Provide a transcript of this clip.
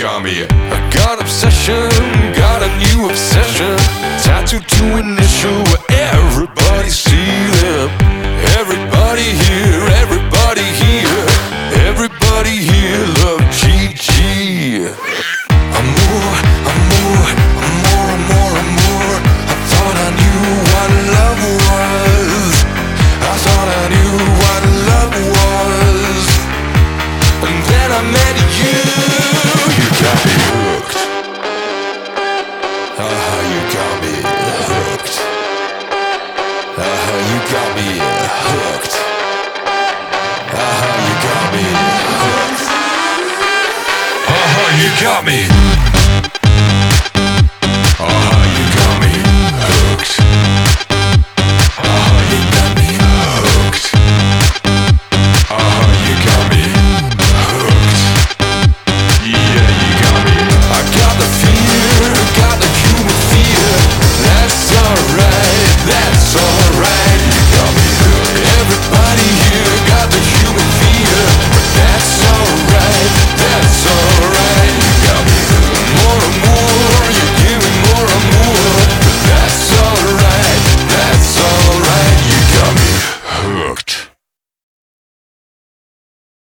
got me. I got obsession, got a new obsession. Tattooed to initial where everybody see them. Everybody here, everybody here, everybody here love GG. Amour, amour, amour, amour, amour. I thought I knew what love was. I thought I knew what love was. And then I met you. You got me hooked. You got me hooked. You got me hooked. You got me hooked. You got me. You got me hooked. You got me hooked. You got me hooked. Yeah, you got me. I got the fear, got the human fear. That's alright, that's alright.